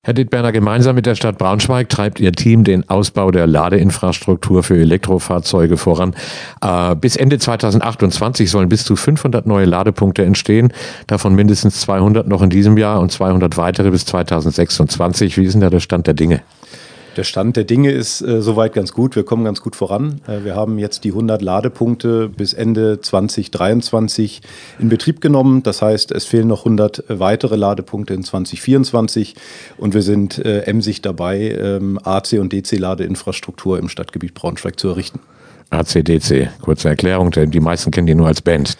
Herr Dittberner, gemeinsam mit der Stadt Braunschweig treibt Ihr Team den Ausbau der Ladeinfrastruktur für Elektrofahrzeuge voran. Bis Ende 2028 sollen bis zu 500 neue Ladepunkte entstehen, davon mindestens 200 noch in diesem Jahr und 200 weitere bis 2026. Wie ist denn da der Stand der Dinge? Der Stand der Dinge ist soweit ganz gut. Wir kommen ganz gut voran. Wir haben jetzt die 100 Ladepunkte bis Ende 2023 in Betrieb genommen. Das heißt, es fehlen noch 100 weitere Ladepunkte in 2024. Und wir sind emsig dabei, AC- und DC-Ladeinfrastruktur im Stadtgebiet Braunschweig zu errichten. AC/DC, kurze Erklärung, denn die meisten kennen die nur als Band.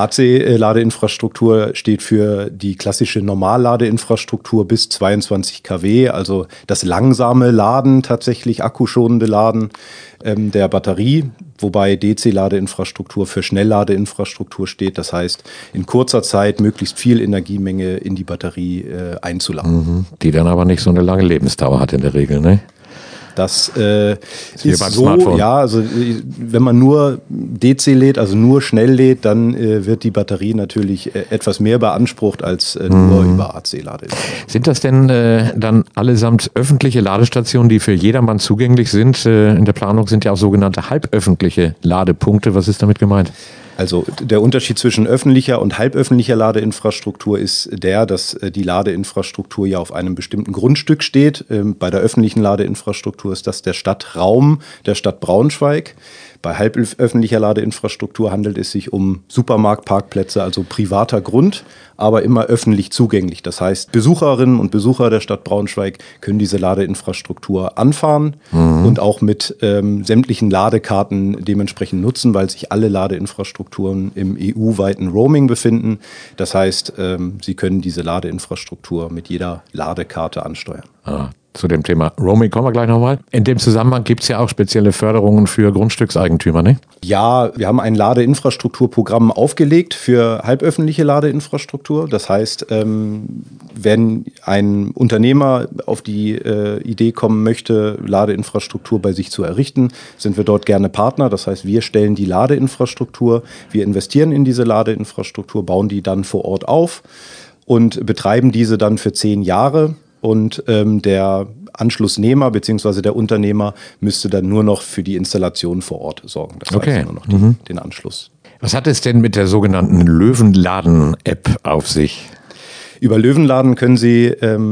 AC-Ladeinfrastruktur steht für die klassische Normalladeinfrastruktur bis 22 kW, also das langsame Laden, tatsächlich akkuschonende Laden der Batterie, wobei DC-Ladeinfrastruktur für Schnellladeinfrastruktur steht. Das heißt, in kurzer Zeit möglichst viel Energiemenge in die Batterie einzuladen. Die dann aber nicht so eine lange Lebensdauer hat in der Regel, ne? Das ist so, Smartphone. ja, also wenn man nur DC lädt, also nur schnell lädt, dann wird die Batterie natürlich etwas mehr beansprucht als nur über AC-Lade. Sind das denn dann allesamt öffentliche Ladestationen, die für jedermann zugänglich sind? In der Planung sind ja auch sogenannte halböffentliche Ladepunkte. Was ist damit gemeint? Also der Unterschied zwischen öffentlicher und halböffentlicher Ladeinfrastruktur ist der, dass die Ladeinfrastruktur ja auf einem bestimmten Grundstück steht. Bei der öffentlichen Ladeinfrastruktur ist das der Stadtraum der Stadt Braunschweig. Bei halböffentlicher Ladeinfrastruktur handelt es sich um Supermarktparkplätze, also privater Grund, aber immer öffentlich zugänglich. Das heißt, Besucherinnen und Besucher der Stadt Braunschweig können diese Ladeinfrastruktur anfahren und auch mit sämtlichen Ladekarten dementsprechend nutzen, weil sich alle Ladeinfrastrukturen im EU-weiten Roaming befinden. Das heißt, sie können diese Ladeinfrastruktur mit jeder Ladekarte ansteuern. Zu dem Thema Roaming kommen wir gleich nochmal. In dem Zusammenhang gibt es ja auch spezielle Förderungen für Grundstückseigentümer, ne? Ja, wir haben ein Ladeinfrastrukturprogramm aufgelegt für halböffentliche Ladeinfrastruktur. Das heißt, wenn ein Unternehmer auf die Idee kommen möchte, Ladeinfrastruktur bei sich zu errichten, sind wir dort gerne Partner. Das heißt, wir stellen die Ladeinfrastruktur, wir investieren in diese Ladeinfrastruktur, bauen die dann vor Ort auf und betreiben diese dann für 10 Jahre. Und der Anschlussnehmer bzw. der Unternehmer müsste dann nur noch für die Installation vor Ort sorgen. Das heißt nur noch den Anschluss. Was hat es denn mit der sogenannten Löwenladen-App auf sich? Über Löwenladen können Sie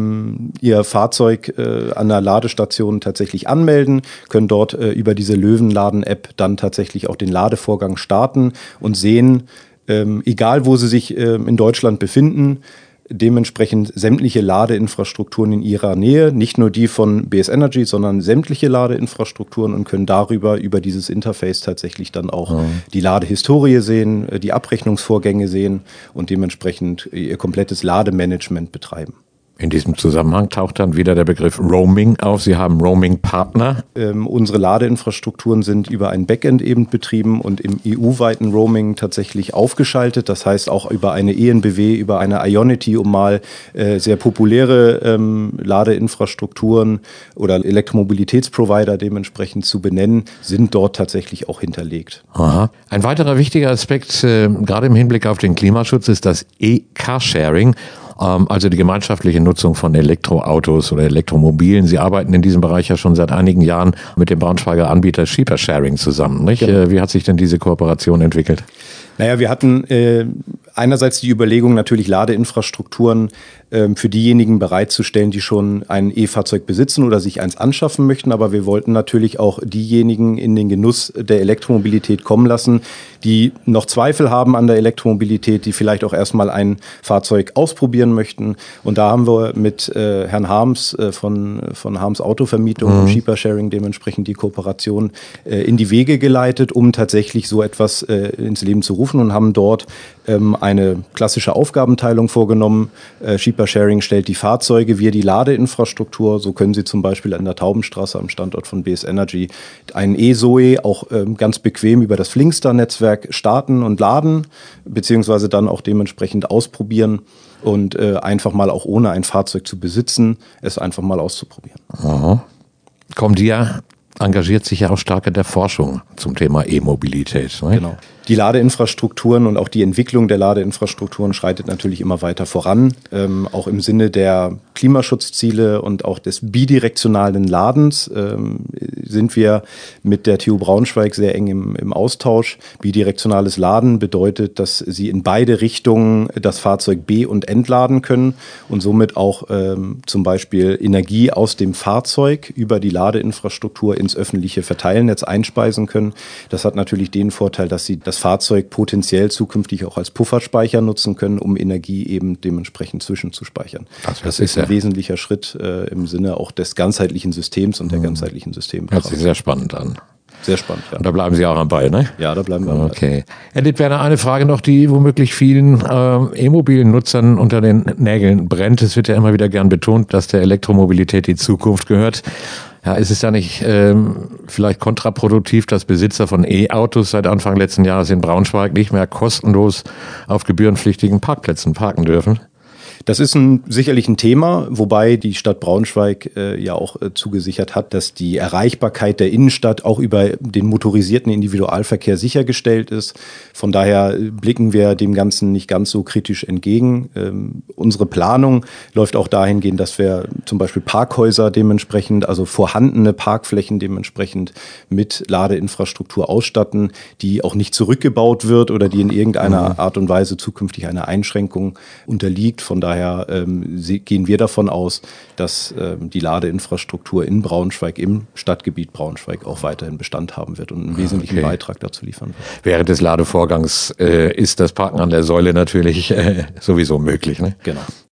Ihr Fahrzeug an der Ladestation tatsächlich anmelden, können dort über diese Löwenladen-App dann tatsächlich auch den Ladevorgang starten und sehen, egal wo Sie sich in Deutschland befinden, dementsprechend sämtliche Ladeinfrastrukturen in ihrer Nähe, nicht nur die von BS Energy, sondern sämtliche Ladeinfrastrukturen und können darüber, über dieses Interface tatsächlich dann auch die Ladehistorie sehen, die Abrechnungsvorgänge sehen und dementsprechend ihr komplettes Lademanagement betreiben. In diesem Zusammenhang taucht dann wieder der Begriff Roaming auf. Sie haben Roaming-Partner. Unsere Ladeinfrastrukturen sind über ein Backend eben betrieben und im EU-weiten Roaming tatsächlich aufgeschaltet. Das heißt auch über eine EnBW, über eine Ionity, um mal sehr populäre Ladeinfrastrukturen oder Elektromobilitätsprovider dementsprechend zu benennen, sind dort tatsächlich auch hinterlegt. Aha. Ein weiterer wichtiger Aspekt, gerade im Hinblick auf den Klimaschutz, ist das E-Carsharing. Also die gemeinschaftliche Nutzung von Elektroautos oder Elektromobilen. Sie arbeiten in diesem Bereich ja schon seit einigen Jahren mit dem Braunschweiger Anbieter Sheepersharing zusammen, nicht? Genau. Wie hat sich denn diese Kooperation entwickelt? Naja, wir hatten einerseits die Überlegung, natürlich Ladeinfrastrukturen für diejenigen bereitzustellen, die schon ein E-Fahrzeug besitzen oder sich eins anschaffen möchten. Aber wir wollten natürlich auch diejenigen in den Genuss der Elektromobilität kommen lassen, die noch Zweifel haben an der Elektromobilität, die vielleicht auch erstmal ein Fahrzeug ausprobieren möchten. Und da haben wir mit Herrn Harms von Harms Autovermietung und Sheepersharing dementsprechend die Kooperation in die Wege geleitet, um tatsächlich so etwas ins Leben zu rufen und haben dort eine klassische Aufgabenteilung vorgenommen. Sheepersharing stellt die Fahrzeuge, wir die Ladeinfrastruktur. So können Sie zum Beispiel an der Taubenstraße am Standort von BS Energy einen E-Zoe auch ganz bequem über das Flinkstar-Netzwerk starten und laden, beziehungsweise dann auch dementsprechend ausprobieren und einfach mal auch ohne ein Fahrzeug zu besitzen, es einfach mal auszuprobieren. Aha. Comdia engagiert sich ja auch stark in der Forschung zum Thema E-Mobilität. Ne? Genau. Die Ladeinfrastrukturen und auch die Entwicklung der Ladeinfrastrukturen schreitet natürlich immer weiter voran. Auch im Sinne der Klimaschutzziele und auch des bidirektionalen Ladens sind wir mit der TU Braunschweig sehr eng im Austausch. Bidirektionales Laden bedeutet, dass Sie in beide Richtungen das Fahrzeug be- und entladen können und somit auch zum Beispiel Energie aus dem Fahrzeug über die Ladeinfrastruktur ins öffentliche Verteilnetz einspeisen können. Das hat natürlich den Vorteil, dass Sie das Fahrzeug potenziell zukünftig auch als Pufferspeicher nutzen können, um Energie eben dementsprechend zwischenzuspeichern. Das ist ein wesentlicher Schritt im Sinne auch des ganzheitlichen Systems und der ganzheitlichen Systeme. Hört sich sehr spannend an. Sehr spannend, ja. Und da bleiben Sie auch am Ball, ne? Ja, da bleiben wir am Ball. Okay. Herr Littwerner, eine Frage noch, die womöglich vielen e-mobilen Nutzern unter den Nägeln brennt. Es wird ja immer wieder gern betont, dass der Elektromobilität die Zukunft gehört. Ja, ist es da nicht vielleicht kontraproduktiv, dass Besitzer von E-Autos seit Anfang letzten Jahres in Braunschweig nicht mehr kostenlos auf gebührenpflichtigen Parkplätzen parken dürfen? Das ist sicherlich ein Thema, wobei die Stadt Braunschweig ja auch zugesichert hat, dass die Erreichbarkeit der Innenstadt auch über den motorisierten Individualverkehr sichergestellt ist. Von daher blicken wir dem Ganzen nicht ganz so kritisch entgegen. Unsere Planung läuft auch dahingehend, dass wir zum Beispiel Parkhäuser dementsprechend, also vorhandene Parkflächen dementsprechend mit Ladeinfrastruktur ausstatten, die auch nicht zurückgebaut wird oder die in irgendeiner Art und Weise zukünftig einer Einschränkung unterliegt. Von daher gehen wir davon aus, dass die Ladeinfrastruktur in Braunschweig, im Stadtgebiet Braunschweig auch weiterhin Bestand haben wird und einen wesentlichen Beitrag dazu liefern wird. Während des Ladevorgangs ist das Parken an der Säule natürlich sowieso möglich, ne? Genau.